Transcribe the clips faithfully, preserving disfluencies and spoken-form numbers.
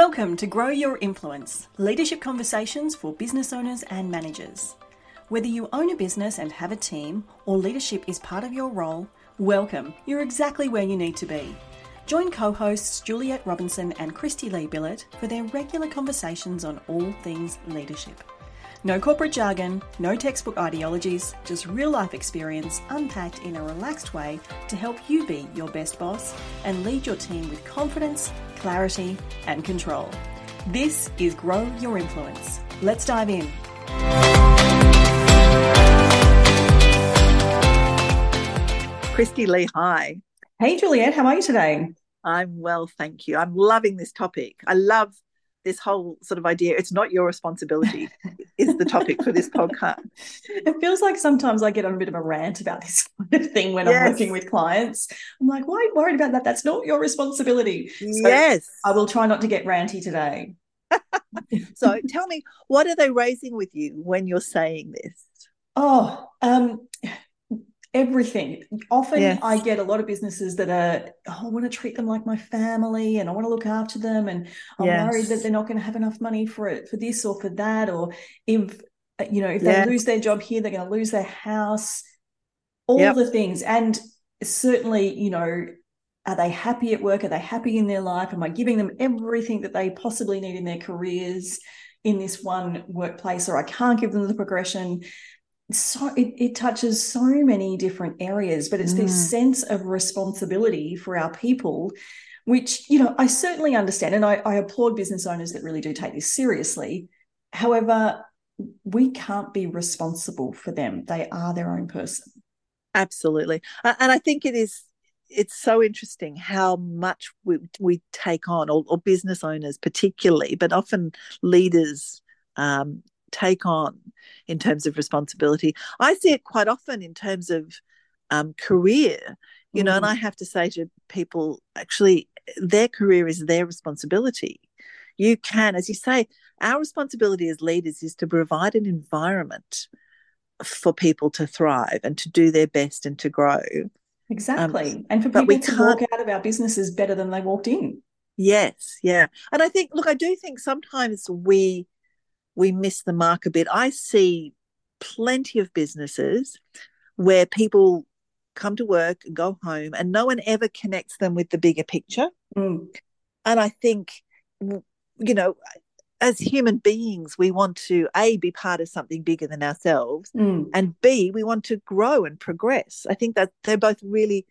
Welcome to Grow Your Influence, leadership conversations for business owners and managers. Whether you own a business and have a team, or leadership is part of your role, welcome. You're exactly where you need to be. Join co-hosts Juliet Robinson and Christy Lee Billett for their regular conversations on all things leadership. No corporate jargon, no textbook ideologies, just real-life experience unpacked in a relaxed way to help you be your best boss and lead your team with confidence, clarity, and control. This is Grow Your Influence. Let's dive in. Christy Lee, hi. Hey, Juliet, how are you today? I'm well, thank you. I'm loving this topic. I love this whole sort of idea. It's not your responsibility is the topic for this podcast. It feels like sometimes I get on a bit of a rant about this kind of thing when yes. I'm working with clients. I'm like, why are you worried about that? That's not your responsibility. So yes. I will try not to get ranty today. So tell me, what are they raising with you when you're saying this? Oh, um, everything. Often yes. I get a lot of businesses that are, oh, I want to treat them like my family and I want to look after them, and I'm yes. worried that they're not going to have enough money for it, for this or for that, or if, you know, if yes. they lose their job here, they're going to lose their house, all yep. the things. And certainly, you know, are they happy at work? Are they happy in their life? Am I giving them everything that they possibly need in their careers in this one workplace, or I can't give them the progression? So it, it touches so many different areas, but it's mm. this sense of responsibility for our people, which, you know, I certainly understand. And I, I applaud business owners that really do take this seriously. However, we can't be responsible for them. They are their own person. Absolutely. And I think it is, it's so interesting how much we, we take on, or, or business owners particularly, but often leaders um, take on in terms of responsibility. I see it quite often in terms of um, career, you know, mm. and I have to say to people, actually, their career is their responsibility. You can, as you say, our responsibility as leaders is to provide an environment for people to thrive and to do their best and to grow. Exactly. Um, and for people to walk out of our businesses better than they walked in. Yes, yeah. And I think, look, I do think sometimes we we miss the mark a bit. I see plenty of businesses where people come to work and go home and no one ever connects them with the bigger picture. Mm. And I think, you know, as human beings, we want to, A, be part of something bigger than ourselves, mm. and B, we want to grow and progress. I think that they're both really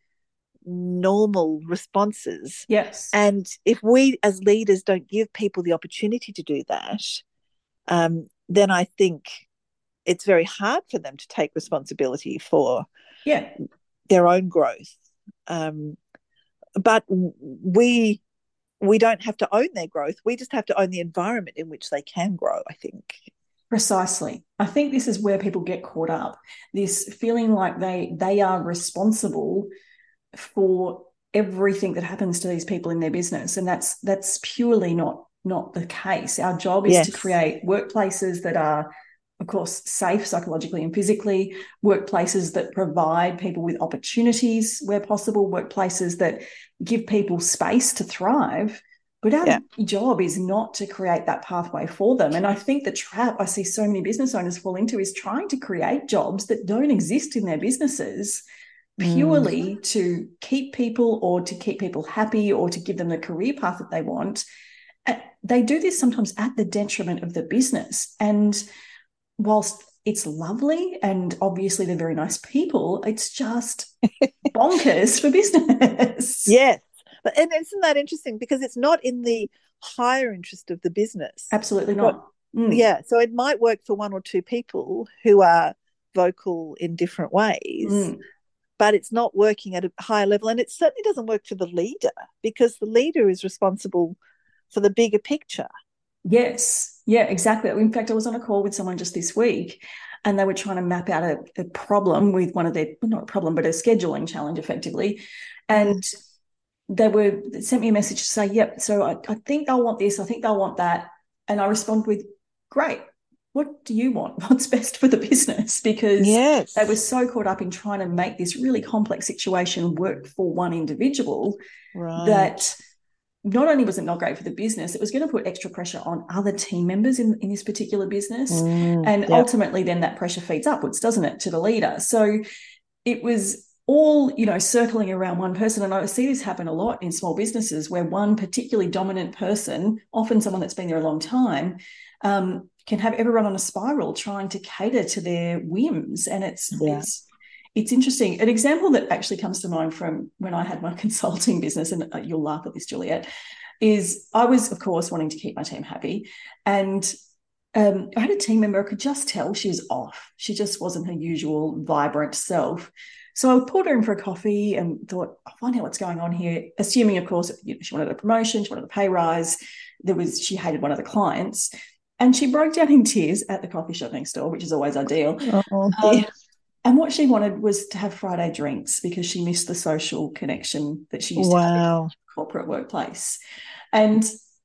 normal responses. Yes. And if we as leaders don't give people the opportunity to do that, um, then I think it's very hard for them to take responsibility for yeah. their own growth. Um, but we we don't have to own their growth. We just have to own the environment in which they can grow, I think. Precisely. I think this is where people get caught up, this feeling like they they are responsible for everything that happens to these people in their business. And that's that's purely not not the case. Our job is yes. to create workplaces that are, of course, safe psychologically and physically, workplaces that provide people with opportunities where possible, workplaces that give people space to thrive. But our yeah. job is not to create that pathway for them. And I think the trap I see so many business owners fall into is trying to create jobs that don't exist in their businesses purely mm. to keep people, or to keep people happy, or to give them the career path that they want. They do this sometimes at the detriment of the business. And whilst it's lovely and obviously they're very nice people, it's just bonkers for business. Yes. But, and isn't that interesting? Because it's not in the higher interest of the business. Absolutely not. But, mm. Yeah. So it might work for one or two people who are vocal in different ways, mm. but it's not working at a higher level. And it certainly doesn't work for the leader, because the leader is responsible for the bigger picture. Yes. Yeah, exactly. In fact, I was on a call with someone just this week, and they were trying to map out a, a problem with one of their, not a problem, but a scheduling challenge effectively. And they were they sent me a message to say, yep, so I, I think they'll want this, I think they'll want that. And I respond with, great. What do you want? What's best for the business? Because yes. they were so caught up in trying to make this really complex situation work for one individual right. that not only was it not great for the business, it was going to put extra pressure on other team members in, in this particular business. Mm, and yep. ultimately then that pressure feeds upwards, doesn't it, to the leader. So it was all, you know, circling around one person. And I see this happen a lot in small businesses where one particularly dominant person, often someone that's been there a long time, um, can have everyone on a spiral trying to cater to their whims. And it's, yeah. it's, it's interesting. An example that actually comes to mind from when I had my consulting business, and you'll laugh at this, Juliet, is I was, of course, wanting to keep my team happy. And um, I had a team member, I could just tell she was off. She just wasn't her usual vibrant self. So I pulled her in for a coffee and thought, I'll find out what's going on here, assuming, of course, you know, she wanted a promotion, she wanted a pay rise. There was, she hated one of the clients. And she broke down in tears at the coffee shop next door, which is always ideal. Oh, um, and what she wanted was to have Friday drinks because she missed the social connection that she used wow. to have in the corporate workplace. And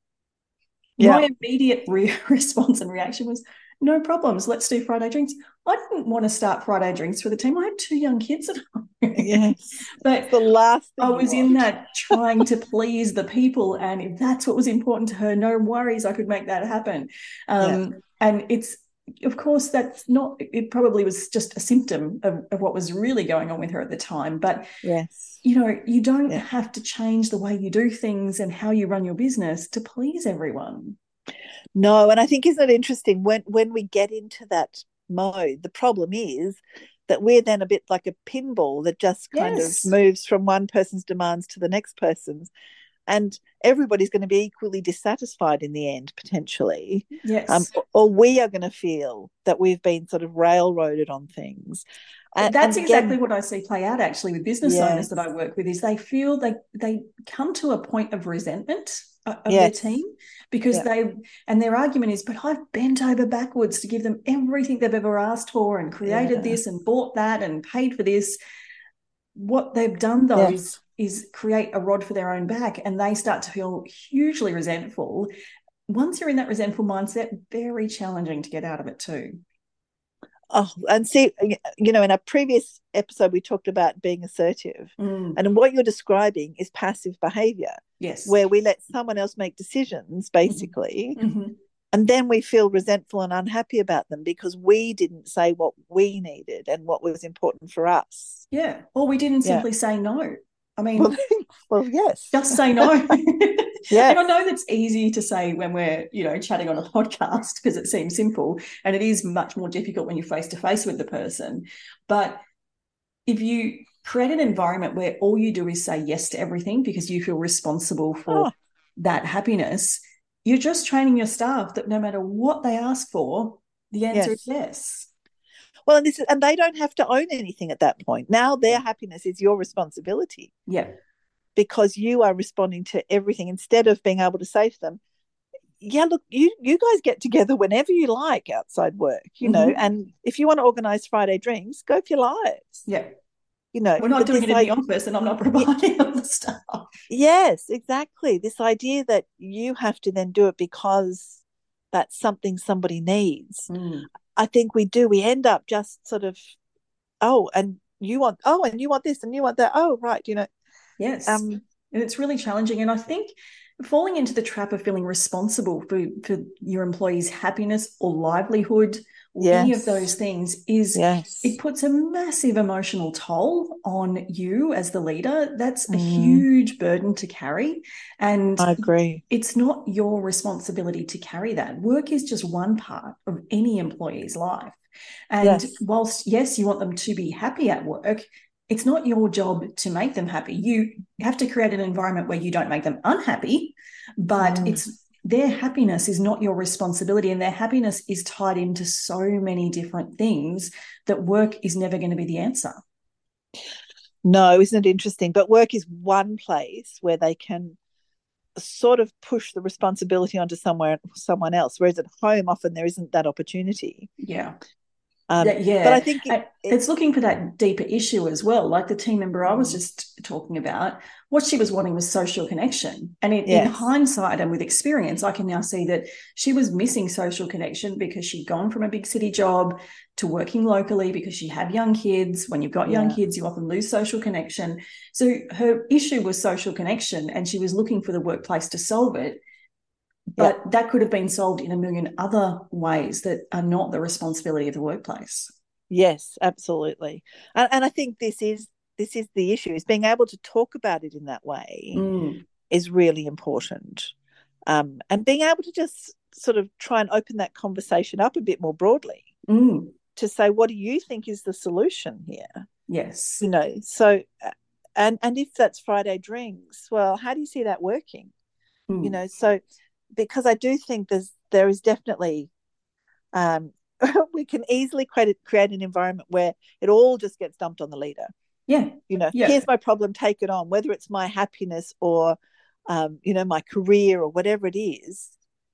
yeah. my immediate re- response and reaction was, no problems, let's do Friday drinks. I didn't want to start Friday drinks for the team. I had two young kids at home. Yes. But it's the last thing I was in that trying to please the people. And if that's what was important to her, no worries, I could make that happen. Um, yeah. And it's, of course, that's not, it probably was just a symptom of, of what was really going on with her at the time. But, yes, you know, you don't yeah. have to change the way you do things and how you run your business to please everyone. No, and I think, isn't it interesting when when we get into that mode, the problem is that we're then a bit like a pinball that just kind yes. of moves from one person's demands to the next person's, and everybody's going to be equally dissatisfied in the end, potentially. Yes. Um, or, or we are going to feel that we've been sort of railroaded on things. And, That's and exactly again, what I see play out actually with business yes. owners that I work with, is they feel they they come to a point of resentment of yes. their team because yeah. they, and their argument is, but I've bent over backwards to give them everything they've ever asked for and created yeah. this and bought that and paid for this. What they've done though yes. is, is create a rod for their own back, and they start to feel hugely resentful. Once you're in that resentful mindset, very challenging to get out of it too. Oh, and see, you know, in our previous episode, we talked about being assertive. Mm. And what you're describing is passive behavior. Yes. Where we let someone else make decisions, basically, mm-hmm. and then we feel resentful and unhappy about them because we didn't say what we needed and what was important for us. Yeah. Or we didn't yeah. simply say no. I mean, well, well yes. Just say no. Yes. And I know that's easy to say when we're, you know, chatting on a podcast because it seems simple, and it is much more difficult when you're face to face with the person. But if you create an environment where all you do is say yes to everything because you feel responsible for oh. that happiness, you're just training your staff that no matter what they ask for, the answer yes. is yes. Well, and this is, and they don't have to own anything at that point. Now their happiness is your responsibility. Yeah. Because you are responding to everything instead of being able to say to them, yeah, look, you you guys get together whenever you like outside work, you mm-hmm. know, and if you want to organise Friday drinks, go for your lives. Yeah. You know, we're not doing it in the office and I'm not providing yeah. all the stuff. Yes, exactly. This idea that you have to then do it because that's something somebody needs. Mm. I think we do. We end up just sort of, oh, and you want, oh, and you want this and you want that. Oh, right, you know. Yes. Um, and it's really challenging. And I think falling into the trap of feeling responsible for, for your employees' happiness or livelihood or yes. any of those things is yes. it puts a massive emotional toll on you as the leader. That's mm. a huge burden to carry. And I agree. It's not your responsibility to carry that. Work is just one part of any employee's life. And yes. whilst, yes, you want them to be happy at work, it's not your job to make them happy. You have to create an environment where you don't make them unhappy, but mm. it's their happiness is not your responsibility, and their happiness is tied into so many different things that work is never going to be the answer. No, isn't it interesting? But work is one place where they can sort of push the responsibility onto somewhere someone else, whereas at home often there isn't that opportunity. Yeah. Um, that, yeah. But I think it, it, it's looking for that deeper issue as well. Like the team member I was just talking about, what she was wanting was social connection. And in, yes. in hindsight and with experience, I can now see that she was missing social connection because she'd gone from a big city job to working locally because she had young kids. When you've got Yeah. young kids, you often lose social connection. So her issue was social connection, and she was looking for the workplace to solve it. But yep. that could have been solved in a million other ways that are not the responsibility of the workplace. Yes, absolutely. And, and I think this is this is the issue, is being able to talk about it in that way mm. is really important. Um, and being able to just sort of try and open that conversation up a bit more broadly mm. to say, what do you think is the solution here? Yes. You know, so, and, and if that's Friday drinks, well, how do you see that working? Mm. You know, so, because I do think there's there is definitely um, we can easily create create an environment where it all just gets dumped on the leader. Yeah, you know, yeah. Here's my problem, take it on, whether it's my happiness or um, you know, my career or whatever it is.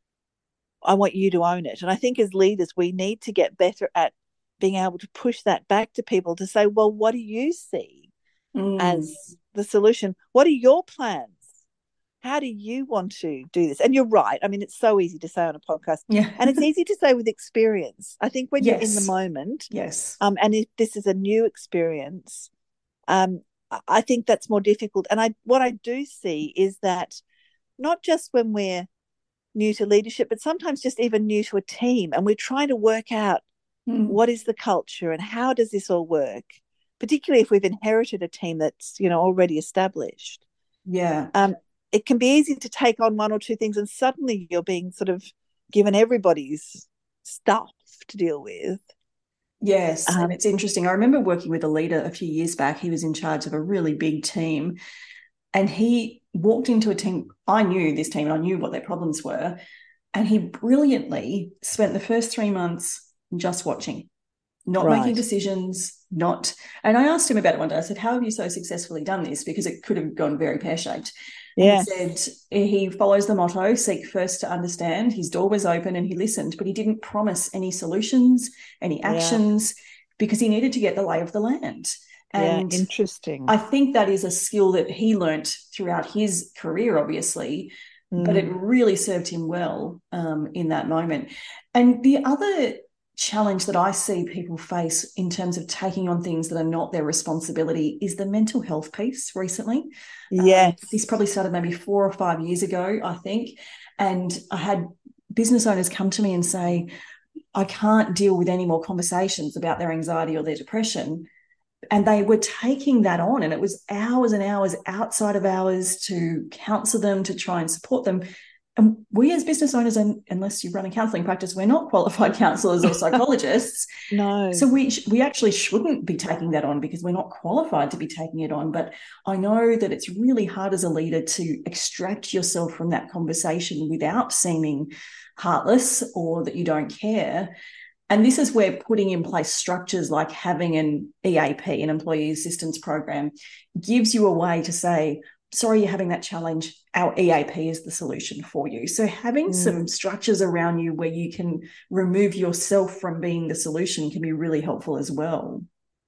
I want you to own it. And I think as leaders, we need to get better at being able to push that back to people to say, well, what do you see mm. as the solution? What are your plans? How do you want to do this? And you're right. I mean, it's so easy to say on a podcast. Yeah. And it's easy to say with experience. I think when yes. you're in the moment, yes. um, and if this is a new experience, um, I think that's more difficult. And I, what I do see is that not just when we're new to leadership, but sometimes just even new to a team, and we're trying to work out mm. what is the culture and how does this all work, particularly if we've inherited a team that's, you know, already established. Yeah. Um, it can be easy to take on one or two things and suddenly you're being sort of given everybody's stuff to deal with. Yes, um, and it's interesting. I remember working with a leader a few years back. He was in charge of a really big team, and he walked into a team. I knew this team and I knew what their problems were, and he brilliantly spent the first three months just watching, not right. making decisions, not... And I asked him about it one day. I said, how have you so successfully done this? Because it could have gone very pear-shaped. Yes. And he said he follows the motto, seek first to understand. His door was open and he listened, but he didn't promise any solutions, any actions, yeah. because he needed to get the lay of the land. And yeah, interesting. I think that is a skill that he learnt throughout his career, obviously, mm. but it really served him well um, in that moment. And the other challenge that I see people face in terms of taking on things that are not their responsibility is the mental health piece recently. Yes. Um, this probably started maybe four or five years ago, I think. And I had business owners come to me and say, I can't deal with any more conversations about their anxiety or their depression. And they were taking that on, and it was hours and hours outside of hours to counsel them, to try and support them. And we as business owners, and unless you run a counselling practice, we're not qualified counsellors or psychologists. No. So we we actually shouldn't be taking that on because we're not qualified to be taking it on. But I know that it's really hard as a leader to extract yourself from that conversation without seeming heartless or that you don't care. And this is where putting in place structures like having an E A P, an employee assistance program, gives you a way to say, sorry, you're having that challenge. Our E A P is the solution for you. So having mm. some structures around you where you can remove yourself from being the solution can be really helpful as well.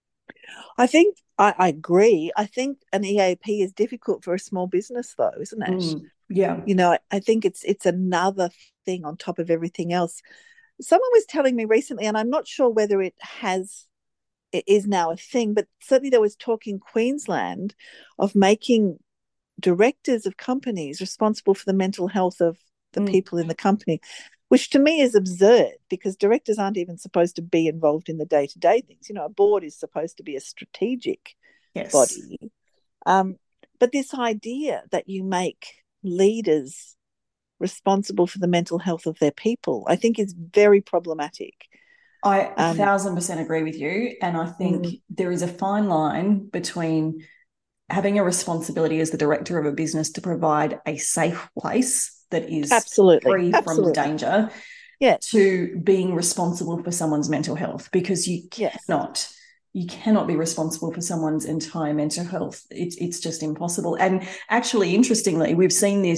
I think I, I agree. I think an E A P is difficult for a small business though, isn't it? Mm. Yeah. You know, I think it's it's another thing on top of everything else. Someone was telling me recently, and I'm not sure whether it has, it is now a thing, but certainly there was talk in Queensland of making directors of companies responsible for the mental health of the mm. people in the company, which to me is absurd because directors aren't even supposed to be involved in the day-to-day things. You know, a board is supposed to be a strategic yes. body. Um, but this idea that you make leaders responsible for the mental health of their people, I think is very problematic. I a um, thousand percent agree with you. And I think mm. there is a fine line between having a responsibility as the director of a business to provide a safe place that is absolutely free absolutely. from danger yes. to being responsible for someone's mental health, because you yes. cannot you cannot be responsible for someone's entire mental health. It's it's just impossible. And actually, interestingly, we've seen this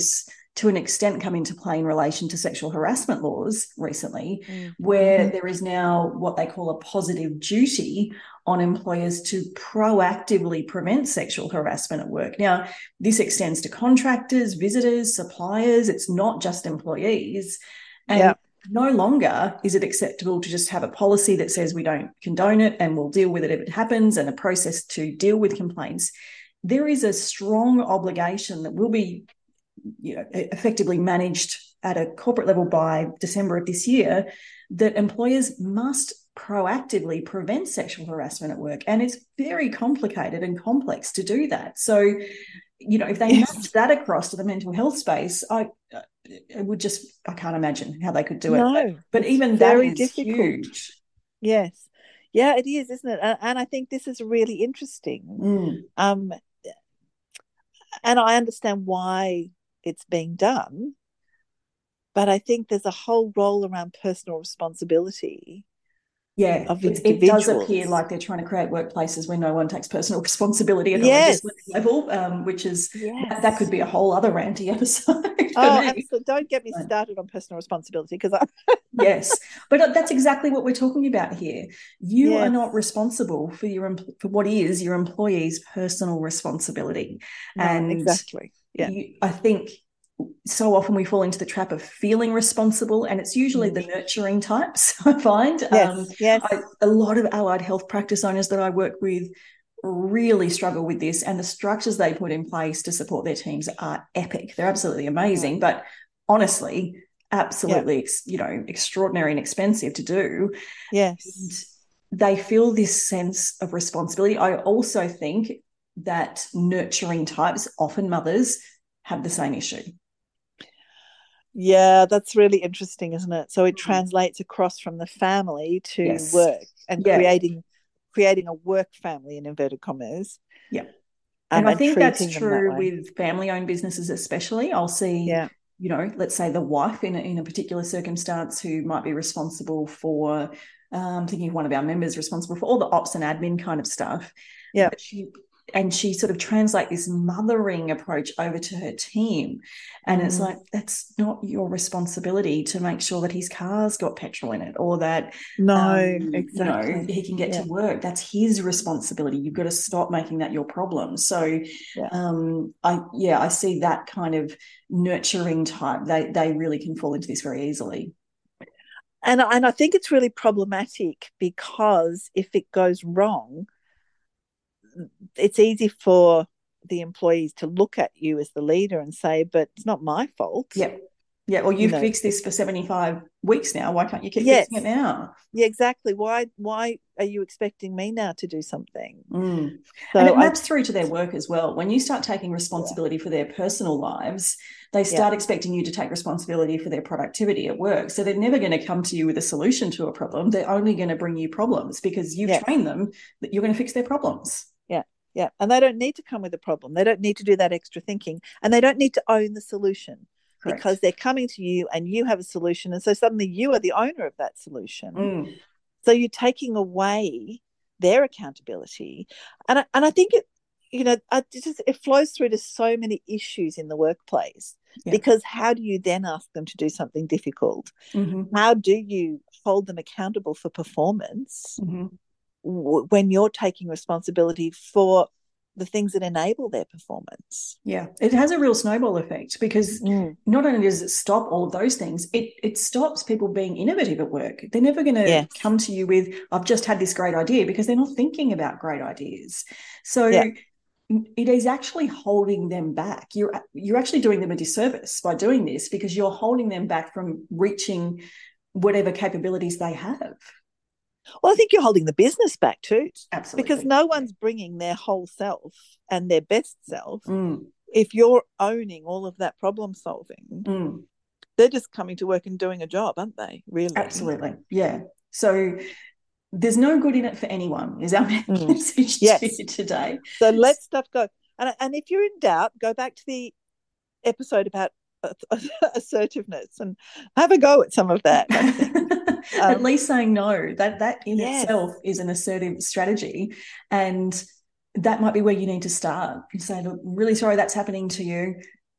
to an extent come into play in relation to sexual harassment laws recently, mm. where mm-hmm. there is now what they call a positive duty on employers to proactively prevent sexual harassment at work. Now, this extends to contractors, visitors, suppliers. It's not just employees. And yeah. no longer is it acceptable to just have a policy that says we don't condone it and we'll deal with it if it happens, and a process to deal with complaints. There is a strong obligation that will be, you know, effectively managed at a corporate level by December of this year, that employers must proactively prevent sexual harassment at work. And it's very complicated and complex to do that. So, you know, if they yes. match that across to the mental health space, I it would just, I can't imagine how they could do no, it. But, but even that is difficult. huge. Yes. Yeah, it is, isn't it? And, and I think this is really interesting. Mm. Um, and I understand why it's being done, but I think there's a whole role around personal responsibility. Yeah, of it, it does appear like they're trying to create workplaces where no one takes personal responsibility at yes. a legislative level, um, which is, yes. that, that could be a whole other ranty episode. Oh, absolutely. Don't get me started on personal responsibility, because I... Yes, but that's exactly what we're talking about here. You yes. are not responsible for your for what is your employee's personal responsibility. No, and exactly. Yeah. You, I think so often we fall into the trap of feeling responsible, and it's usually mm. the nurturing types, I find. Yes, um, yes. I, a lot of allied health practice owners that I work with really struggle with this, and the structures they put in place to support their teams are epic. They're absolutely amazing, mm. but honestly, absolutely, yeah. you know, extraordinary and expensive to do. Yes. And they feel this sense of responsibility. I also think that nurturing types, often mothers, have the same issue. Yeah, that's really interesting, isn't it? So it translates across from the family to yes. work, and yeah. creating creating a work family in inverted commas. Yeah. Um, and I and think that's true that with family-owned businesses especially. I'll see, yeah. you know, let's say the wife in a, in a particular circumstance who might be responsible for, um, thinking of one of our members responsible for all the ops and admin kind of stuff. Yeah. But she And she sort of translate this mothering approach over to her team. And mm. it's like, that's not your responsibility to make sure that his car's got petrol in it, or that no, um, exactly. you know, he can get yeah. to work. That's his responsibility. You've got to stop making that your problem. So yeah. um, I yeah, I see that kind of nurturing type. They they really can fall into this very easily. And, and I think it's really problematic, because if it goes wrong, it's easy for the employees to look at you as the leader and say, but it's not my fault. Yeah. Yeah. Well, you've you know. fixed this for seventy-five weeks now. Why can't you keep yes. fixing it now? Yeah, exactly. Why Why are you expecting me now to do something? Mm. So and it maps I, through to their work as well. When you start taking responsibility yeah. for their personal lives, they start yeah. expecting you to take responsibility for their productivity at work. So they're never going to come to you with a solution to a problem. They're only going to bring you problems, because you've yes. trained them that you're going to fix their problems. Yeah. Yeah. And they don't need to come with a problem. They don't need to do that extra thinking, and they don't need to own the solution. Correct. Because they're coming to you and you have a solution. And so suddenly you are the owner of that solution. Mm. So you're taking away their accountability. And I, and I think it, you know, it, just, it flows through to so many issues in the workplace. Yeah. Because how do you then ask them to do something difficult? Mm-hmm. How do you hold them accountable for performance mm-hmm. w- when you're taking responsibility for the things that enable their performance? Yeah, it has a real snowball effect, because mm. not only does it stop all of those things, it it stops people being innovative at work. They're never going to yes. come to you with, I've just had this great idea, because they're not thinking about great ideas. So yeah. it is actually holding them back. You're you're actually doing them a disservice by doing this, because you're holding them back from reaching whatever capabilities they have. Well, I think you're holding the business back too. Absolutely. Because no one's bringing their whole self and their best self. Mm. If you're owning all of that problem solving, mm. they're just coming to work and doing a job, aren't they? Really? Absolutely. Yeah. So there's no good in it for anyone, is our message mm. to yes. you today. So let stuff go. And, and if you're in doubt, go back to the episode about assertiveness and have a go at some of that, I think. At um, least saying no, that that in yes. itself is an assertive strategy, and that might be where you need to start. You say, look, I'm really sorry that's happening to you.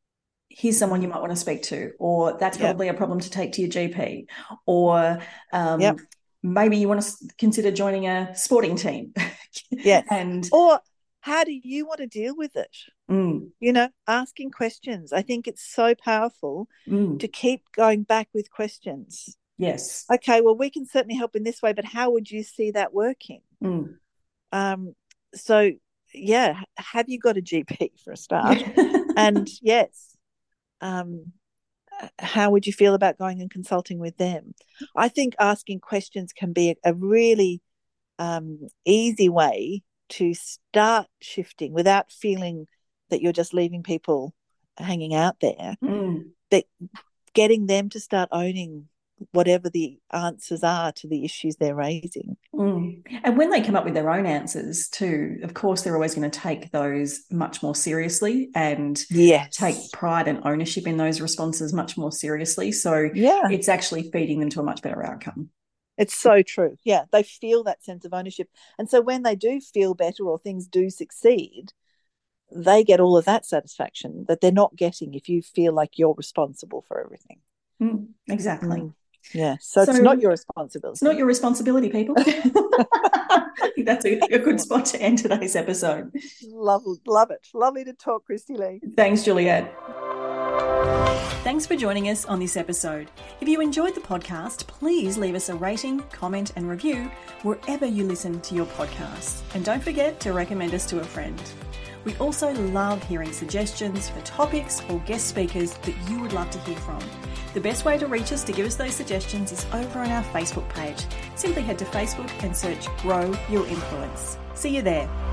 here's someone you might want to speak to, or that's Yep. probably a problem to take to your G P, or um, Yep. maybe you want to consider joining a sporting team. Yes. And or how do you want to deal with it? mm, You know, asking questions. I think it's so powerful mm, to keep going back with questions. yes. Okay, well, we can certainly help in this way, but how would you see that working? Mm. Um, so, yeah, have you got a G P for a start? And yes, um, how would you feel about going and consulting with them? I think asking questions can be a, a really um, easy way to start shifting without feeling that you're just leaving people hanging out there. Mm. But getting them to start owning whatever the answers are to the issues they're raising. Mm. And when they come up with their own answers too, of course, they're always going to take those much more seriously and yes. take pride and ownership in those responses much more seriously. So yeah. it's actually feeding them to a much better outcome. It's so true. Yeah, they feel that sense of ownership. And so when they do feel better or things do succeed, they get all of that satisfaction that they're not getting if you feel like you're responsible for everything. Mm, exactly. Mm. Yeah, so, so it's not your responsibility. It's not your responsibility, people. I think that's a, a good spot to end today's episode. Love, love it. Lovely to talk, Christy Lee. Thanks, Juliet. Thanks for joining us on this episode. If you enjoyed the podcast, please leave us a rating, comment and review wherever you listen to your podcasts. And don't forget to recommend us to a friend. We also love hearing suggestions for topics or guest speakers that you would love to hear from. The best way to reach us to give us those suggestions is over on our Facebook page. Simply head to Facebook and search Grow Your Influence. See you there.